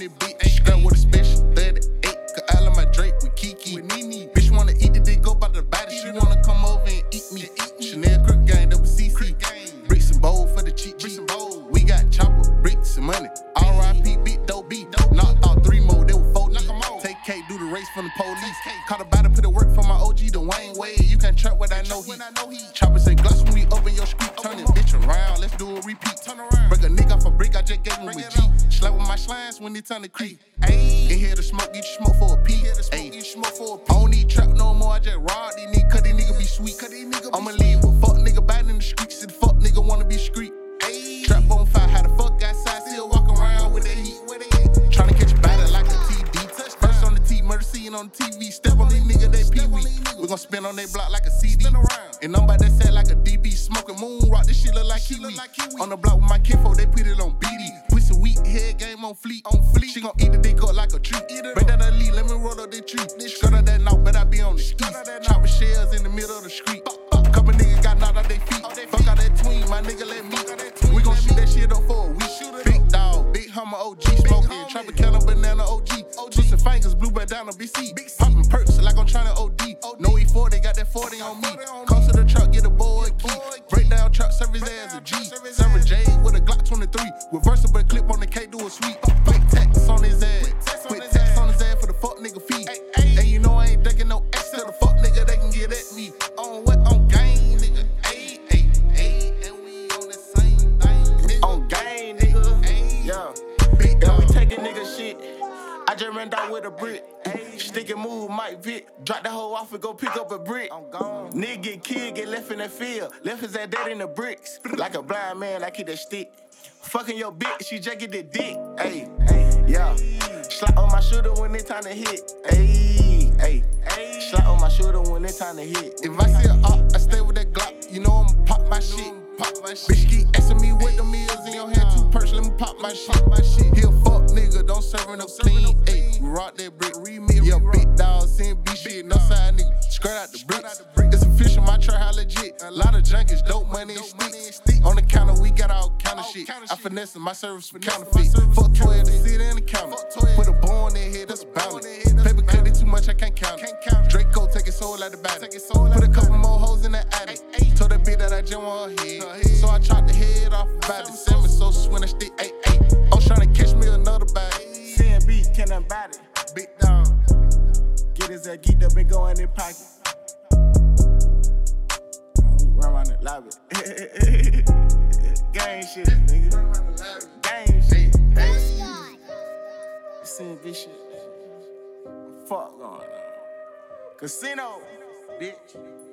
this bitch. Scrap with a special 38. Cause I love my Drake with Kiki. With Nene. Bitch wanna eat the dick, go by the body. She wanna come over and eat me. Chanel Crook Gang, WCC. Bricks and bowl for the cheap. We got chopper, bricks and money. R.I.P. Big Dope B. Knocked out 3 more, they were 4 niggas. Take K, do the race from the police. Caught a body, put it work for my OG, the Wayne Wade. You can't trap what I know he. Choppers and gloss when we open your street. Turn this bitch around, let's do a repeat. Break a nigga off a brick, I just gave him a G. Slap with my slimes when it turn to creep. In here to smoke, get you smoke for a P. I don't need trap no more, I just rob these niggas, cause these niggas be sweet. I'ma leave with fuck nigga bad in the streets, see the fuck nigga wanna be street. Trap on fire, how the fuck outside, still walk around with that heat. Tryna catch a body like a TD. First on the T, murder scene on the TV. Step on these niggas, they pee-wee. We gon' spin on they block like a CD. And I'm about that set like a DB. Smoking moon rock, this shit look like Kiwi. On the block with my kinfolk, they put it on BD. Pussy weak, head game on fleet. She gon' eat the dick up like a tree. Break that elite, let me roll up the tree. Skirt up that knock, but I be on the east. Chopping shells in the middle of the street. Couple niggas got knocked out they feet. Fuck out that tween, my nigga let me. We gon' shoot that shit up for a week. Big dog, big Hummer OG. Smoking, trapping Canna banana OG. Twisting fingers, blue bandana BC. Popping perks like I'm tryna OD. No E4, they got that 40 on me. Come to the truck, get a boy key. Break down truck, service as a G. 7J with a Glock 23. Reversible clip on the K, do a sweep. Quick text on his ass. Quick text on his ass for the fuck nigga feed. And you know I ain't thinking no X to the fuck nigga, they can get at me. On what? On game, nigga. And we on the same thing. On game, nigga. Yeah. Yeah, we taking nigga shit. I just ran down with a brick. Stick and move, Mike Vick. Drop the hoe off and go pick up a brick. I'm gone. Nigga get killed, get left in the field. Left his ass dead in the bricks. Like a blind man, I keep that stick. Fucking your bitch, she just get the dick. Ayy, yeah. Slap on my shoulder when it's time to hit. Ayy. Slap on my shoulder when it's time to hit. If I see a op, I stay with that Glock. You know I'ma pop my shit. Bitch keep asking me what the meals in your hand. 2 perks, let me pop my shit. He a fuck nigga, don't serve him no clean. Ayy, we rock that brick. Yeah, big dog, send B shit, no side nigga. Skirt out the bricks. It's official, my trap, how legit. A lot of junkies, dope money and sticks. On the counter, we got all kind of shit. I finesse my service for counterfeit. Fuck 12 to sit in the counter. Put a bow on their head, that's a balance. Paper cut it too much, I can't count it. Draco take his soul out the body. Put a couple more hoes in the attic. Told that bitch that I just want her head. So I chopped the head off about it. Salmon so when I stick 8. I'm tryna catch me another bag. CNB, can't about it. Big dog. Get his ass geeked up and go in their pocket. We run around the lobby. Gang shit, nigga. Gang shit. CNB shit. Fuck going on. Casino, bitch.